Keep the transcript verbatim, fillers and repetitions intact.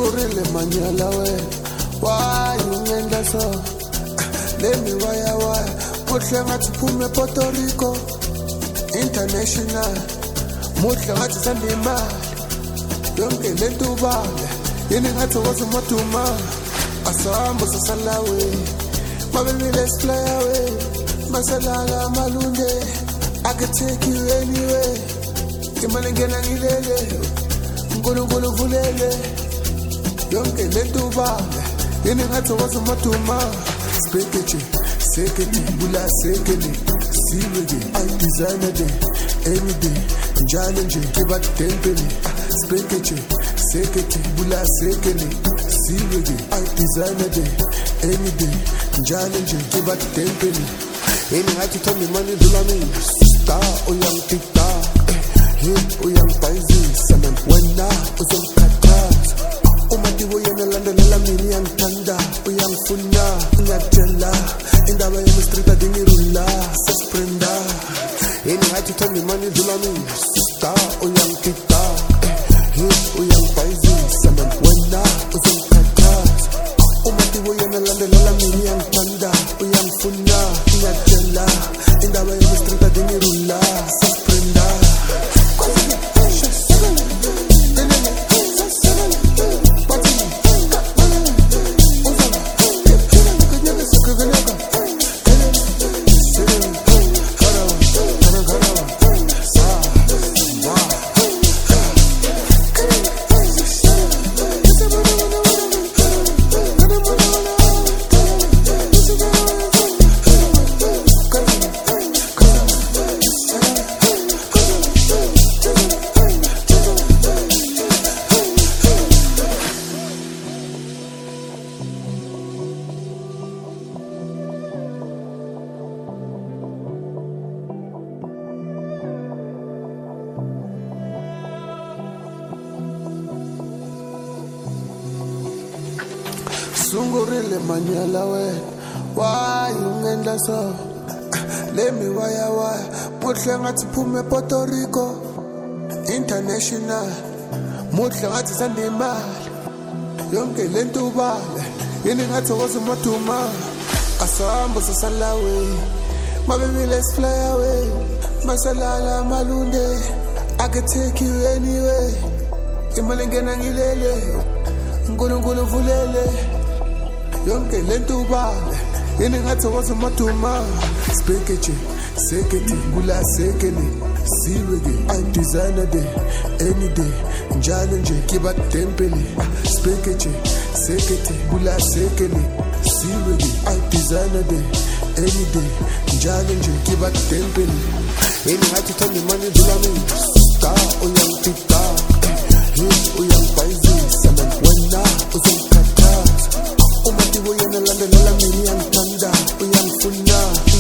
sungurile manyala wena why ungenza so let me wire wire muhle ngathi phume Puerto Rico international muhle ngathi sande imali yonke lento ubale yini ngathi wazomaduma asamba sasalawe mababy let's fly away masalala malunde I could take you anywhere imali ngena ngilele nkulunkulu vulele yonke lento ubale yini ngathi wazomaduma spekeche sekete bula sekele siwege I designer day any day njalo nje kiba tempele spekeche sekete bula sekele siwege I designer day any day njalo nje kiba tempele yini ngathi Tommy money dula me star uyang tita hit uyang paisisa man wena uzomkhathaza umati boyena landelela mina yangithanda uyangifuna ngiyakutshela indaba yami street adingirula sesprenda yini ngathi Tommy money dula me star uyang tita hit uyang paisisa man wena uzomkhathaza umati boyena landelela mina yangithanda uyangifuna ngiyakutshela indaba yami street adingirula sesprenda sungurile manyala wena why ungenza so let me wire wire muhle ngathi phume Puerto Rico international muhle ngathi sande imali yonke lento ubale yini ngathi wazomaduma asamba sasalawe mababy let's fly away masalala malunde I could take you anywhere imali ngena ngilele nkulunkulu vulele yonke lento ubale yini ngathi wazomaduma spekeche sekete bula sekele siwege I designer day any day njalo nje kiba tempele spekeche sekete bula sekele siwege I designer day any day njalo nje kiba tempele yini ngathi Tommy money dula me star uyang tita hit uyang paisisa man wena uzomkhathaza umati boyena landelela mina yangithanda uyangifuna